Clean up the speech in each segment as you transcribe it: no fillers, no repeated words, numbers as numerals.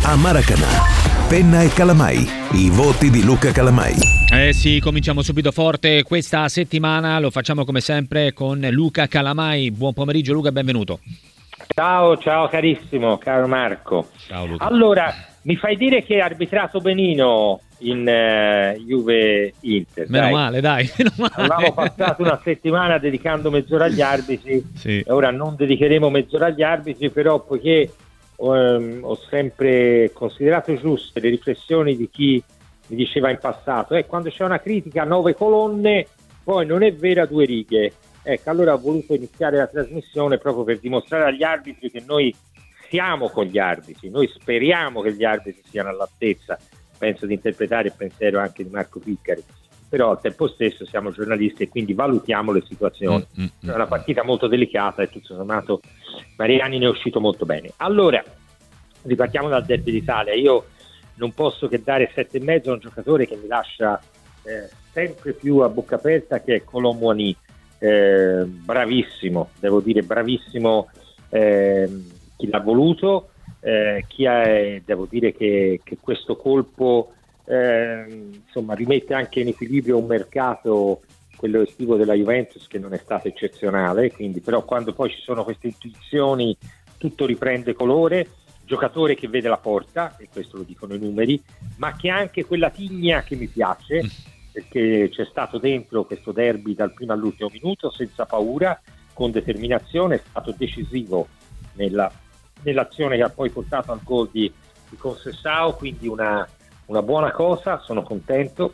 a Maracanã. Penna e Calamai, i voti di Luca Calamai. Sì, cominciamo subito forte questa settimana, lo facciamo come sempre con Luca Calamai. Buon pomeriggio Luca, benvenuto. Ciao carissimo, caro Marco. Ciao Luca. Allora, mi fai dire che hai arbitrato benino in Juve-Inter. Meno male. Avevamo passato una settimana dedicando mezz'ora agli arbitri, sì. E ora non dedicheremo mezz'ora agli arbitri, però poiché ho sempre considerato giuste le riflessioni di chi mi diceva in passato, quando c'è una critica a 9 colonne, poi non è vera 2 righe. Ecco, allora ho voluto iniziare la trasmissione proprio per dimostrare agli arbitri che noi siamo con gli arbitri, noi speriamo che gli arbitri siano all'altezza, penso di interpretare il pensiero anche di Marco Piccari, però al tempo stesso siamo giornalisti e quindi valutiamo le situazioni. È una partita molto delicata e tutto sommato Mariani ne è uscito molto bene. Allora, ripartiamo dal derby d'Italia. Io non posso che dare 7,5 a un giocatore che mi lascia sempre più a bocca aperta, che è Kolo Muani. Bravissimo, devo dire bravissimo chi l'ha voluto, devo dire che questo colpo insomma rimette anche in equilibrio un mercato, quello estivo della Juventus, che non è stato eccezionale, quindi però quando poi ci sono queste intuizioni tutto riprende colore. Giocatore che vede la porta, e questo lo dicono i numeri, ma che ha anche quella tigna che mi piace, perché c'è stato dentro questo derby dal primo all'ultimo minuto, senza paura, con determinazione, è stato decisivo nell'azione che ha poi portato al gol di Conceição, quindi una buona cosa, sono contento.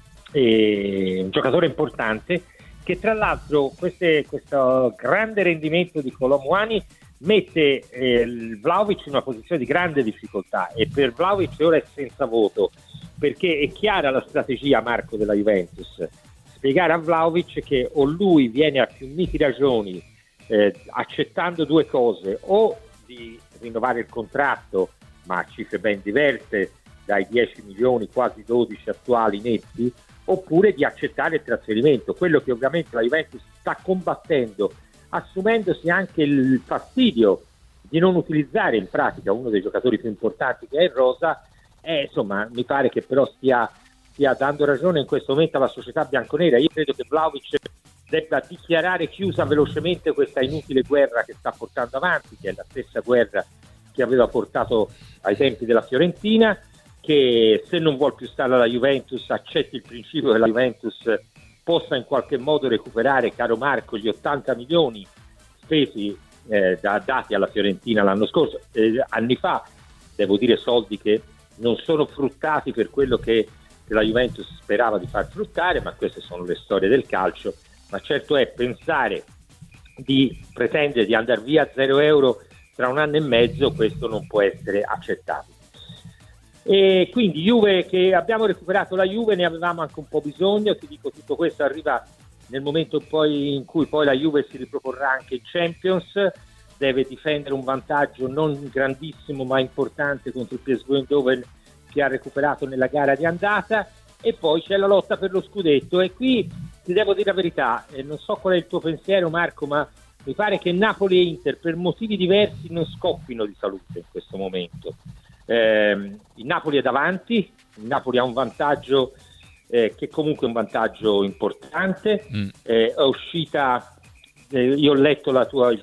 E un giocatore importante che tra l'altro questo grande rendimento di Kolo Muani mette Vlahovic in una posizione di grande difficoltà, e per Vlahovic ora è senza voto, perché è chiara la strategia, Marco, della Juventus: spiegare a Vlahovic che o lui viene a più miti ragioni accettando 2 cose, o di rinnovare il contratto ma a cifre ben diverse dai 10 milioni, quasi 12 attuali netti, oppure di accettare il trasferimento, quello che ovviamente la Juventus sta combattendo, assumendosi anche il fastidio di non utilizzare in pratica uno dei giocatori più importanti che è il rosa. Insomma, mi pare che però stia dando ragione in questo momento alla società bianconera. Io credo che Vlahovic debba dichiarare chiusa velocemente questa inutile guerra che sta portando avanti, che è la stessa guerra che aveva portato ai tempi della Fiorentina, che se non vuol più stare alla Juventus accetti il principio che la Juventus possa in qualche modo recuperare, caro Marco, gli 80 milioni spesi dati alla Fiorentina l'anno scorso, anni fa, devo dire soldi che non sono fruttati per quello che la Juventus sperava di far fruttare, ma queste sono le storie del calcio. Ma certo è pensare di pretendere di andare via a 0 euro tra 1 anno e mezzo, questo non può essere accettato. E quindi Juve, che abbiamo recuperato la Juve, ne avevamo anche un po' bisogno. Ti dico, tutto questo arriva nel momento poi in cui poi la Juve si riproporrà anche in Champions, deve difendere un vantaggio non grandissimo ma importante contro il PSV Eindhoven, che ha recuperato nella gara di andata, e poi c'è la lotta per lo scudetto. E qui ti devo dire la verità, non so qual è il tuo pensiero, Marco, ma mi pare che Napoli e Inter per motivi diversi non scoppino di salute in questo momento. Il Napoli è davanti, il Napoli ha un vantaggio che comunque è un vantaggio importante. È uscita, io ho letto il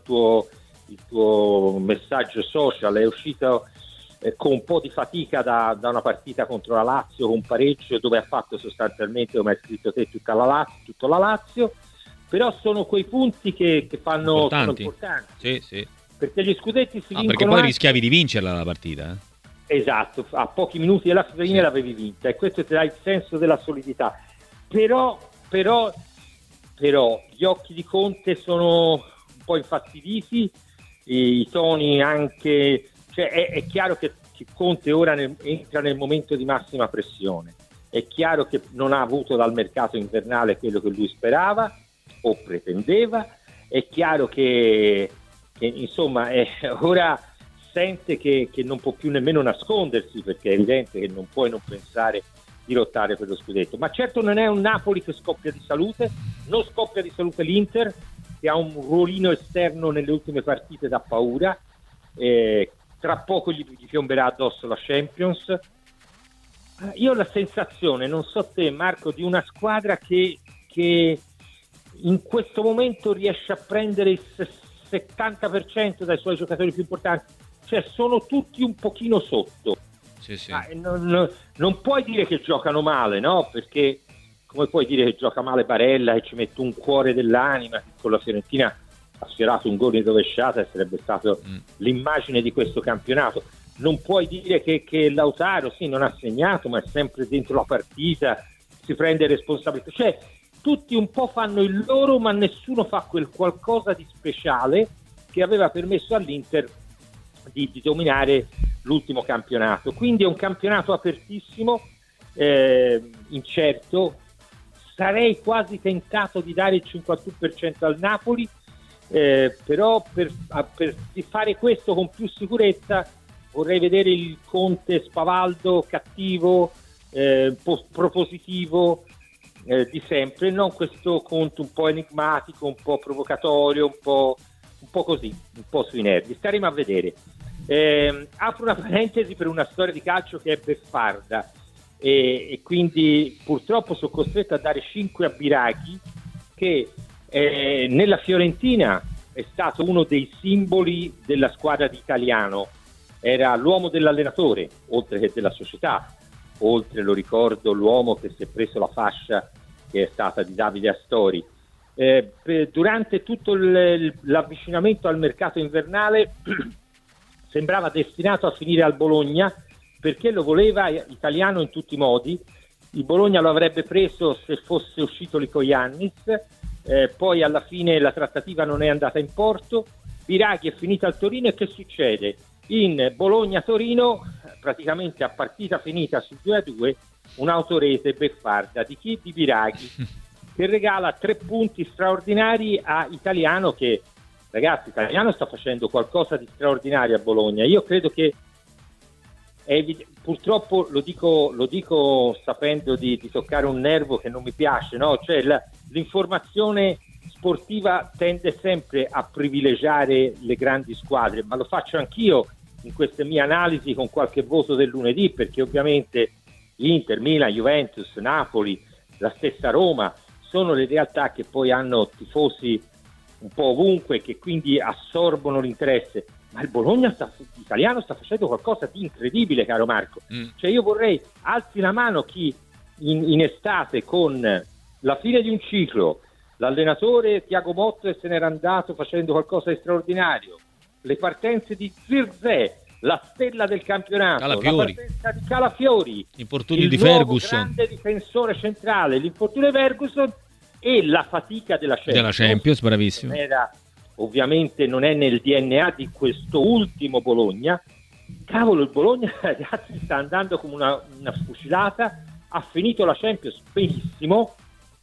tuo messaggio social, è uscito con un po' di fatica da una partita contro la Lazio, con un pareggio dove ha fatto sostanzialmente, come hai scritto te, tutta la Lazio, però sono quei punti che sono importanti. Sì. Perché gli scudetti si vincono, perché poi rischiavi di vincerla la partita. Esatto, a pochi minuti dalla fine l'avevi vinta, e questo ti dà il senso della solidità. Però gli occhi di Conte sono un po' infastiditi, i toni anche, cioè è chiaro che Conte ora entra nel momento di massima pressione. È chiaro che non ha avuto dal mercato invernale quello che lui sperava o pretendeva. È chiaro che insomma ora sente che non può più nemmeno nascondersi, perché è evidente che non puoi non pensare di lottare per lo scudetto. Ma certo non è un Napoli che scoppia di salute, non scoppia di salute l'Inter, che ha un ruolino esterno nelle ultime partite da paura, tra poco gli piomberà addosso la Champions. Io ho la sensazione, non so te Marco, di una squadra che in questo momento riesce a prendere il 70% dai suoi giocatori più importanti, cioè sono tutti un pochino sotto. Sì. Non puoi dire che giocano male, no? Perché come puoi dire che gioca male Barella e ci mette un cuore dell'anima, che con la Fiorentina ha sfiorato un gol in rovesciata e sarebbe stato l'immagine di questo campionato. Non puoi dire che Lautaro sì non ha segnato, ma è sempre dentro la partita, si prende responsabilità, cioè tutti un po' fanno il loro, ma nessuno fa quel qualcosa di speciale che aveva permesso all'Inter di dominare l'ultimo campionato. Quindi è un campionato apertissimo, incerto. Sarei quasi tentato di dare il 51% al Napoli, però per fare questo con più sicurezza vorrei vedere il Conte spavaldo, cattivo, propositivo di sempre, non questo Conte un po' enigmatico, un po' provocatorio, un po' così, un po' sui nervi. Staremo a vedere. Apro una parentesi per una storia di calcio che è beffarda e quindi purtroppo sono costretto a dare 5 a Biraghi, che nella Fiorentina è stato uno dei simboli della squadra di Italiano, era l'uomo dell'allenatore oltre che della società, oltre, lo ricordo, l'uomo che si è preso la fascia che è stata di Davide Astori. Durante tutto l'avvicinamento al mercato invernale sembrava destinato a finire al Bologna, perché lo voleva Italiano in tutti i modi. Il Bologna lo avrebbe preso se fosse uscito Lykoyannis, poi alla fine la trattativa non è andata in porto, Biraghi è finito al Torino e che succede? In Bologna-Torino, praticamente a partita finita sul 2-2, un'autorete beffarda di chi? Di Biraghi, che regala 3 punti straordinari a Italiano, che ragazzi, Italiano sta facendo qualcosa di straordinario a Bologna. Io credo che purtroppo lo dico sapendo di toccare un nervo che non mi piace, no? Cioè l'informazione sportiva tende sempre a privilegiare le grandi squadre, ma lo faccio anch'io in queste mie analisi con qualche voto del lunedì, perché ovviamente Inter, Milan, Juventus, Napoli, la stessa Roma sono le realtà che poi hanno tifosi un po' ovunque, che quindi assorbono l'interesse. Ma il Bologna Italiano sta facendo qualcosa di incredibile, caro Marco. Cioè io vorrei, alzi la mano chi in estate, con la fine di un ciclo, l'allenatore Tiago Motta se n'era andato facendo qualcosa di straordinario, le partenze di Zirkzee, la stella del campionato, Calafiori. la partenza di Calafiori, L'infortunio di nuovo Ferguson, grande difensore centrale, l'infortunio di Ferguson e la fatica della Champions, bravissimo. Ovviamente non è nel DNA di questo ultimo Bologna. Cavolo, il Bologna, ragazzi, sta andando come una sfucilata, ha finito la Champions benissimo,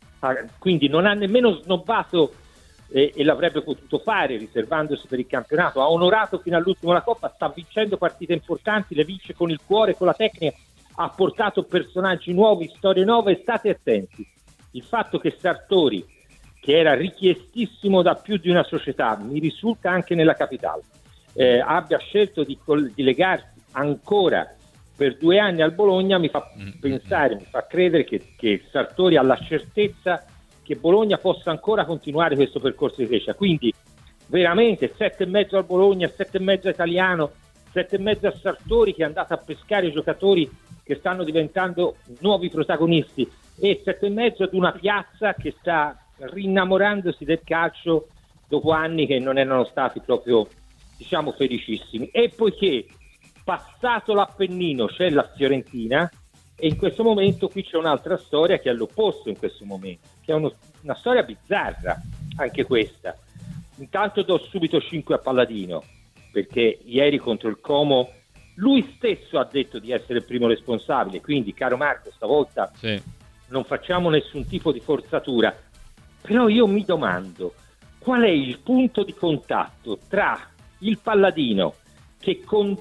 quindi non ha nemmeno snobbato e l'avrebbe potuto fare riservandosi per il campionato, ha onorato fino all'ultimo la Coppa, sta vincendo partite importanti, le vince con il cuore, con la tecnica, ha portato personaggi nuovi, storie nuove. State attenti, il fatto che Sartori, che era richiestissimo da più di una società, mi risulta anche nella capitale, abbia scelto di legarsi ancora per 2 anni al Bologna, mi fa pensare, mi fa credere che Sartori ha la certezza che Bologna possa ancora continuare questo percorso di crescita. Quindi veramente 7,5 al Bologna, 7,5 Italiano, 7,5 a Sartori, che è andato a pescare i giocatori che stanno diventando nuovi protagonisti, e 7,5 ad una piazza che sta rinnamorandosi del calcio dopo anni che non erano stati proprio, diciamo, felicissimi. E poiché passato l'Appennino c'è la Fiorentina, e in questo momento qui c'è un'altra storia che è all'opposto in questo momento, che è una storia bizzarra anche questa. Intanto do subito 5 a Palladino, perché ieri contro il Como lui stesso ha detto di essere il primo responsabile, quindi caro Marco, stavolta non facciamo nessun tipo di forzatura. Però io mi domando qual è il punto di contatto tra il Palladino, che con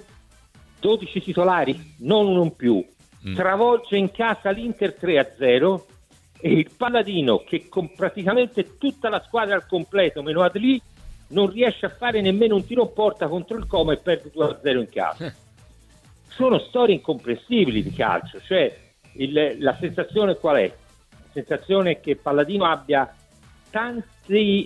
12 titolari, non uno in più, travolge in casa l'Inter 3-0, e il Palladino che con praticamente tutta la squadra al completo, meno Adli, non riesce a fare nemmeno un tiro in porta contro il Como e perde 2-0 in casa. Sono storie incomprensibili di calcio, cioè la sensazione qual è? La sensazione è che Palladino abbia tante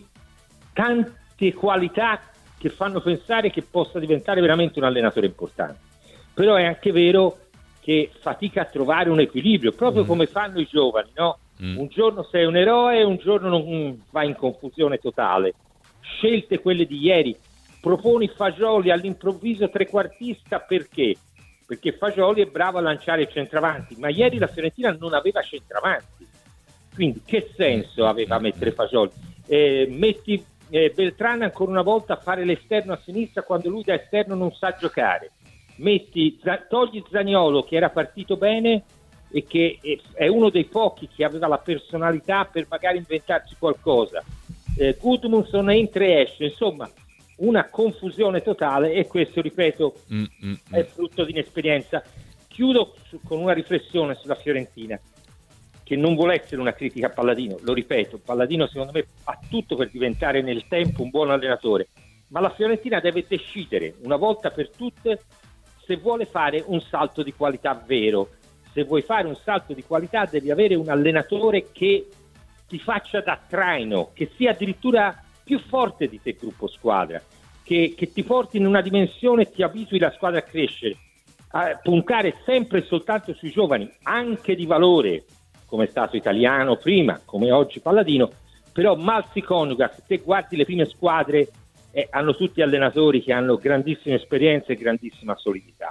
qualità che fanno pensare che possa diventare veramente un allenatore importante, però è anche vero che fatica a trovare un equilibrio, proprio come fanno i giovani, no? Un giorno sei un eroe, un giorno non vai in confusione totale. Scelte quelle di ieri, proponi Fagioli all'improvviso trequartista perché Fagioli è bravo a lanciare il centravanti, ma ieri la Fiorentina non aveva centravanti, quindi che senso aveva mettere Fagioli? Metti Beltrán ancora una volta a fare l'esterno a sinistra quando lui da esterno non sa giocare, togli Zaniolo che era partito bene e che è uno dei pochi che aveva la personalità per magari inventarsi qualcosa, Gudmundsson entra e esce, insomma una confusione totale, e questo, ripeto, è frutto di inesperienza. Chiudo con una riflessione sulla Fiorentina, che non vuole essere una critica a Palladino, lo ripeto, Palladino secondo me ha tutto per diventare nel tempo un buon allenatore, ma la Fiorentina deve decidere una volta per tutte se vuole fare un salto di qualità vero. Se vuoi fare un salto di qualità devi avere un allenatore che ti faccia da traino, che sia addirittura più forte di te gruppo squadra, che ti porti in una dimensione e ti abitui la squadra a crescere, a puntare sempre e soltanto sui giovani, anche di valore, come è stato Italiano prima, come oggi Palladino, però mal si coniuga. Se te guardi le prime squadre, hanno tutti allenatori che hanno grandissima esperienza e grandissima solidità.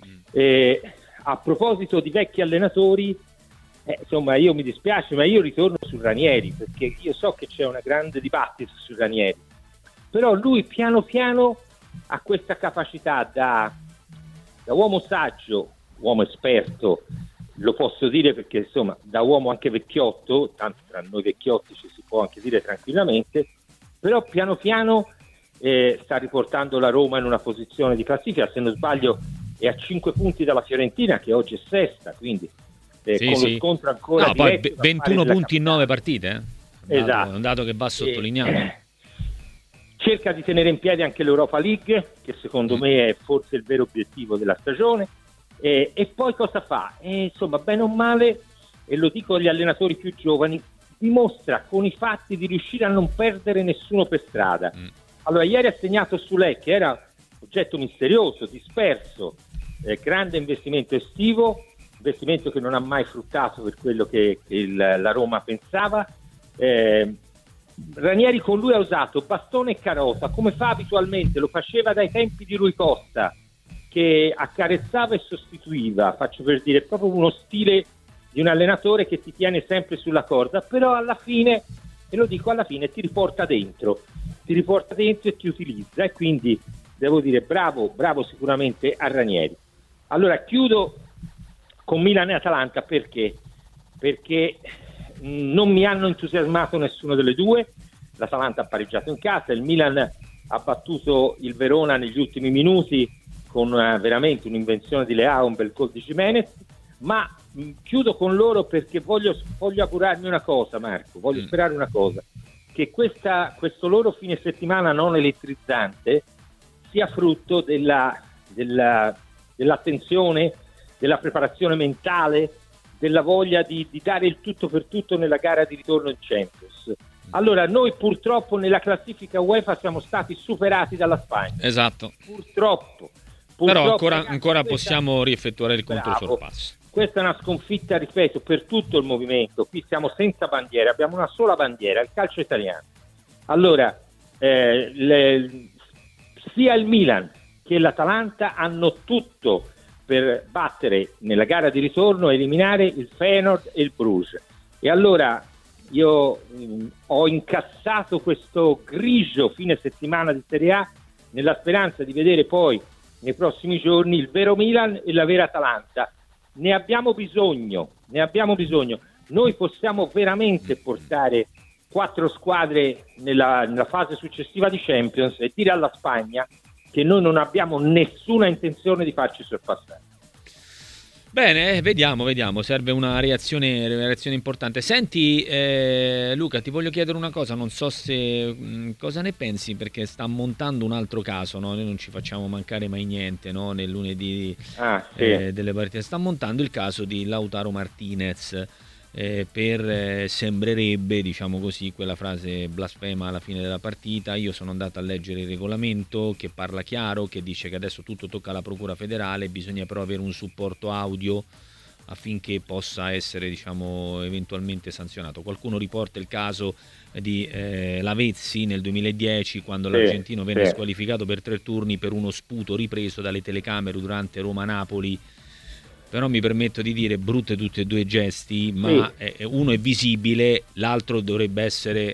A proposito di vecchi allenatori, insomma, io mi dispiace, ma io ritorno su Ranieri, perché io so che c'è una grande dibattito su Ranieri, però lui piano piano ha questa capacità da uomo saggio, uomo esperto, lo posso dire perché insomma da uomo anche vecchiotto, tanto tra noi vecchiotti ci si può anche dire tranquillamente, però piano piano sta riportando la Roma in una posizione di classifica, se non sbaglio è a 5 punti dalla Fiorentina che oggi è sesta, quindi con lo scontro ancora poi 21 punti in 9 partite, esatto. È un dato che va sottolineato. Cerca di tenere in piedi anche l'Europa League, che secondo me è forse il vero obiettivo della stagione, e poi cosa fa? Insomma, bene o male, e lo dico agli allenatori più giovani, dimostra con i fatti di riuscire a non perdere nessuno per strada. Allora, ieri ha segnato Soulé, che era oggetto misterioso, disperso, grande investimento estivo, investimento che non ha mai fruttato per quello che la Roma pensava. Ranieri con lui ha usato bastone e carota, come fa abitualmente, lo faceva dai tempi di Rui Costa, che accarezzava e sostituiva, faccio per dire, proprio uno stile di un allenatore che ti tiene sempre sulla corda, però alla fine, e lo dico alla fine, ti riporta dentro e ti utilizza, e quindi devo dire bravo sicuramente a Ranieri. Allora chiudo con Milan e Atalanta perché non mi hanno entusiasmato nessuno delle due. L'Atalanta ha pareggiato in casa, il Milan ha battuto il Verona negli ultimi minuti con veramente un'invenzione di Leao, un bel gol di Giménez, ma chiudo con loro perché voglio augurarmi una cosa, Marco, voglio sperare una cosa, che questo loro fine settimana non elettrizzante sia frutto dell'attenzione, della preparazione mentale, della voglia di dare il tutto per tutto nella gara di ritorno in Champions. Allora, noi purtroppo nella classifica UEFA siamo stati superati dalla Spagna. Esatto. Purtroppo però ancora possiamo rieffettuare il controsorpasso. Questa è una sconfitta, ripeto, per tutto il movimento. Qui siamo senza bandiera, abbiamo una sola bandiera, il calcio italiano. Allora, sia il Milan che l'Atalanta hanno tutto per battere nella gara di ritorno e eliminare il Feyenoord e il Bruges. E allora io ho incassato questo grigio fine settimana di Serie A nella speranza di vedere poi nei prossimi giorni il vero Milan e la vera Atalanta. Ne abbiamo bisogno. Noi possiamo veramente portare 4 squadre nella fase successiva di Champions e dire alla Spagna che noi non abbiamo nessuna intenzione di farci sorpassare. Bene, vediamo, serve una reazione importante. Senti, Luca, ti voglio chiedere una cosa, non so se cosa ne pensi, perché sta montando un altro caso, no? Noi non ci facciamo mancare mai niente, no? Nel lunedì Sì. delle partite. Sta montando il caso di Lautaro Martinez, sembrerebbe, diciamo così, quella frase blasfema alla fine della partita. Io sono andato a leggere il regolamento che parla chiaro, che dice che adesso tutto tocca alla Procura federale, bisogna però avere un supporto audio affinché possa essere, diciamo, eventualmente sanzionato. Qualcuno riporta il caso di Lavezzi nel 2010, quando l'argentino venne squalificato per 3 turni per uno sputo ripreso dalle telecamere durante Roma-Napoli. Però mi permetto di dire, brutte tutti e due i gesti, ma uno è visibile, l'altro dovrebbe essere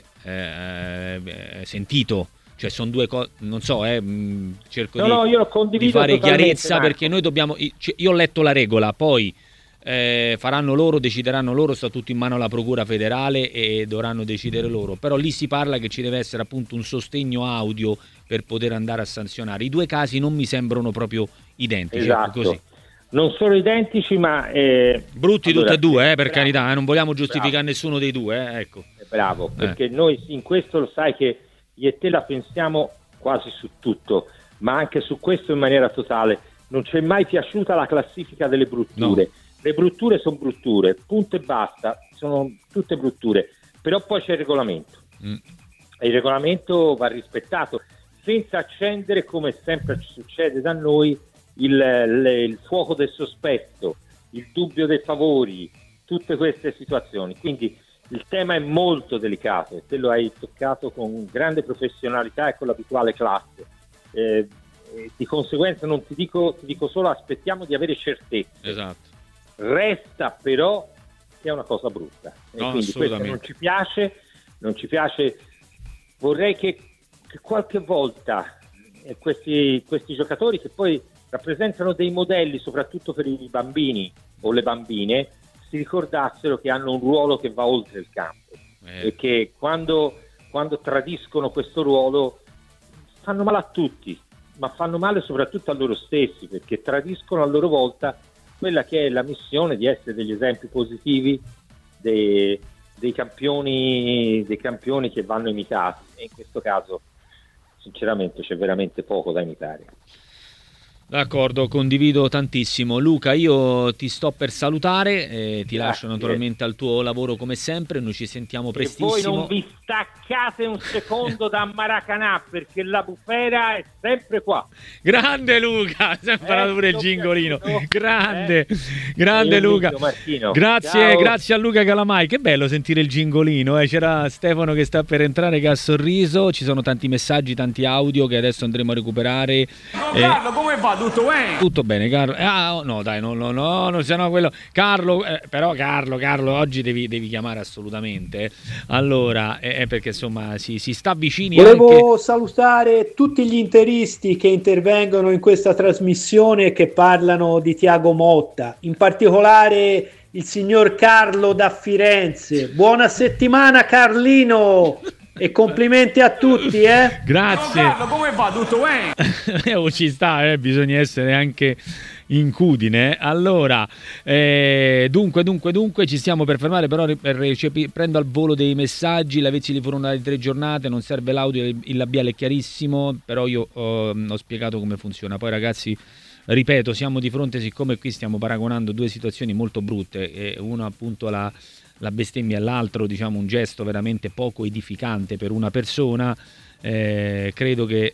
sentito. Cioè sono due cose, non so, cerco di fare chiarezza, perché noi dobbiamo... Io ho letto la regola, poi faranno loro, decideranno loro, sta tutto in mano alla Procura federale e dovranno decidere loro. Però lì si parla che ci deve essere appunto un sostegno audio per poter andare a sanzionare. I due casi non mi sembrano proprio identici. Esatto. Così. Non sono identici, ma brutti tutti e due, per carità, non vogliamo giustificare nessuno dei due, ecco. Bravo, perché noi in questo lo sai che io e te la pensiamo quasi su tutto, ma anche su questo in maniera totale. Non ci è mai piaciuta la classifica delle brutture. No. Le brutture sono brutture, punto e basta, sono tutte brutture. Però poi c'è il regolamento. E il regolamento va rispettato, senza accendere, come sempre succede da noi, il fuoco del sospetto, il dubbio dei favori, tutte queste situazioni. Quindi il tema è molto delicato e te lo hai toccato con grande professionalità e con l'abituale classe. Di conseguenza non ti dico solo aspettiamo di avere certezze. Esatto. Resta però che è una cosa brutta. E no, quindi questo non ci piace. Vorrei che qualche volta questi giocatori, che poi rappresentano dei modelli soprattutto per i bambini o le bambine, si ricordassero che hanno un ruolo che va oltre il campo e che quando tradiscono questo ruolo fanno male a tutti, ma fanno male soprattutto a loro stessi, perché tradiscono a loro volta quella che è la missione di essere degli esempi positivi dei campioni che vanno imitati, e in questo caso sinceramente c'è veramente poco da imitare. D'accordo, condivido tantissimo. Luca, io ti sto per salutare, ti lascio naturalmente al tuo lavoro come sempre, noi ci sentiamo prestissimo. E voi non vi staccate un secondo da Maracanã, perché la bufera è sempre qua. Grande Luca, si è imparato pure il gingolino. Grande Luca. Grazie a Luca Calamai, che bello sentire il gingolino. C'era Stefano che sta per entrare, che ha sorriso, ci sono tanti messaggi, tanti audio che adesso andremo a recuperare. Carlo, come va? Tutto bene, Carlo. No, dai, no, se no quello. Carlo, però Carlo, oggi devi chiamare assolutamente. Allora, perché insomma si sta vicini. Volevo anche salutare tutti gli interisti che intervengono in questa trasmissione e che parlano di Thiago Motta, in particolare il signor Carlo da Firenze. Buona settimana, Carlino! E complimenti a tutti, Grazie. No, Carlo, come va? Tutto bene? Ci sta, bisogna essere anche incudine. Allora, dunque ci stiamo per fermare, però prendo al volo dei messaggi. Lavezzi li furono date 3 giornate, non serve l'audio, il labiale è chiarissimo, però io ho spiegato come funziona. Poi ragazzi, ripeto, siamo di fronte, siccome qui stiamo paragonando due situazioni molto brutte, una appunto la bestemmia e l'altro, diciamo, un gesto veramente poco edificante per una persona, credo che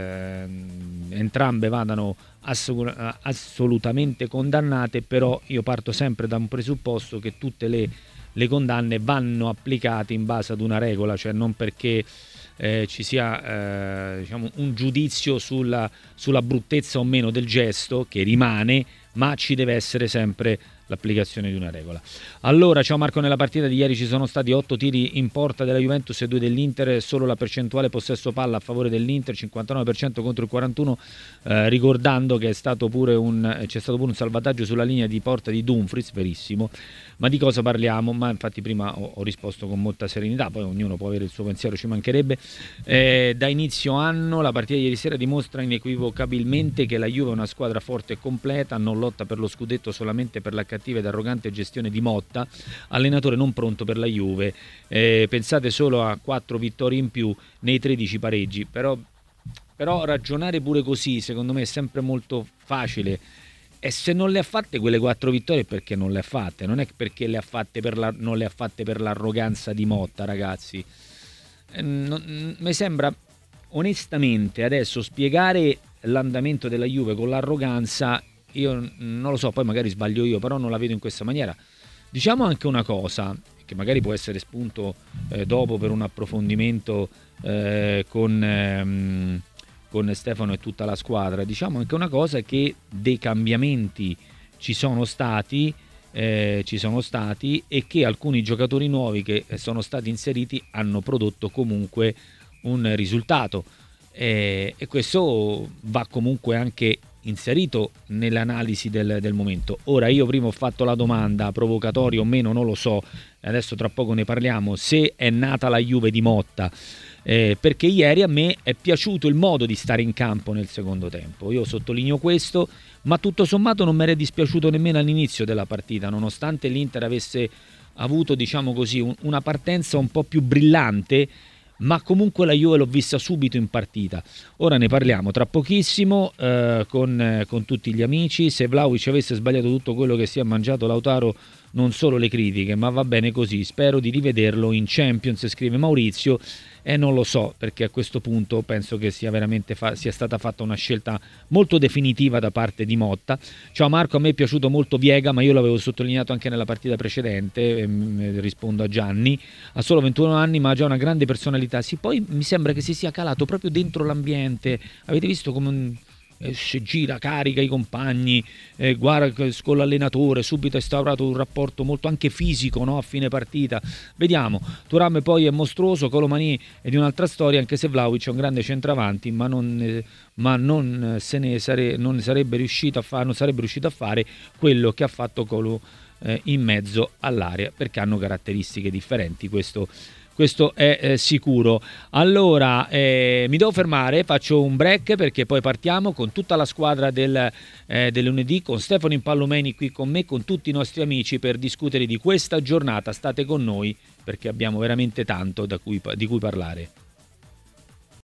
entrambe vadano assolutamente condannate, però io parto sempre da un presupposto che tutte le condanne vanno applicate in base ad una regola, cioè non perché ci sia diciamo un giudizio sulla bruttezza o meno del gesto, che rimane, ma ci deve essere sempre l'applicazione di una regola. Allora, ciao Marco, nella partita di ieri ci sono stati 8 tiri in porta della Juventus e 2 dell'Inter, solo la percentuale possesso palla a favore dell'Inter, 59% contro il 41%, ricordando che c'è stato pure un salvataggio sulla linea di porta di Dumfries, verissimo. Ma di cosa parliamo? Ma infatti prima ho risposto con molta serenità, poi ognuno può avere il suo pensiero, ci mancherebbe. Da inizio anno la partita di ieri sera dimostra inequivocabilmente che la Juve è una squadra forte e completa, non lotta per lo scudetto solamente per la cattiva ed arrogante gestione di Motta, allenatore non pronto per la Juve. Pensate solo a 4 vittorie in più nei 13 pareggi, però ragionare pure così secondo me è sempre molto facile. E se non le ha fatte quelle 4 vittorie, perché non le ha fatte? Non è perché non le ha fatte per l'arroganza di Motta, ragazzi. Mi sembra onestamente adesso spiegare l'andamento della Juve con l'arroganza, io non lo so, poi magari sbaglio io, però non la vedo in questa maniera. Diciamo anche una cosa che magari può essere spunto dopo per un approfondimento con Stefano e tutta la squadra. Diciamo anche una cosa, che dei cambiamenti ci sono stati e che alcuni giocatori nuovi che sono stati inseriti hanno prodotto comunque un risultato, e questo va comunque anche inserito nell'analisi del momento. Ora, io prima ho fatto la domanda, provocatoria o meno non lo so, adesso tra poco ne parliamo, se è nata la Juve di Motta, perché ieri a me è piaciuto il modo di stare in campo nel secondo tempo, io sottolineo questo, ma tutto sommato non mi era dispiaciuto nemmeno all'inizio della partita, nonostante l'Inter avesse avuto, diciamo così, una partenza un po' più brillante, ma comunque la Juve l'ho vista subito in partita. Ora ne parliamo tra pochissimo con tutti gli amici. Se Vlahovic avesse sbagliato tutto quello che si è mangiato Lautaro, non solo le critiche, ma va bene così, spero di rivederlo in Champions, scrive Maurizio, e non lo so, perché a questo punto penso che sia veramente sia stata fatta una scelta molto definitiva da parte di Motta. Ciao Marco, a me è piaciuto molto Viega, ma io l'avevo sottolineato anche nella partita precedente, rispondo a Gianni, ha solo 21 anni ma ha già una grande personalità. Sì, poi mi sembra che si sia calato proprio dentro l'ambiente, avete visto come si gira, carica i compagni, guarda con l'allenatore, subito ha instaurato un rapporto molto anche fisico, no? A fine partita. Vediamo, Thuram poi è mostruoso, Colomani è di un'altra storia, anche se Vlahovic è un grande centravanti, ma non sarebbe riuscito a fare quello che ha fatto Colo in mezzo all'area, perché hanno caratteristiche differenti, questo è sicuro. Allora mi devo fermare, faccio un break perché poi partiamo con tutta la squadra del lunedì, con Stefano Impallomeni qui con me, con tutti i nostri amici, per discutere di questa giornata. State con noi perché abbiamo veramente tanto di cui parlare.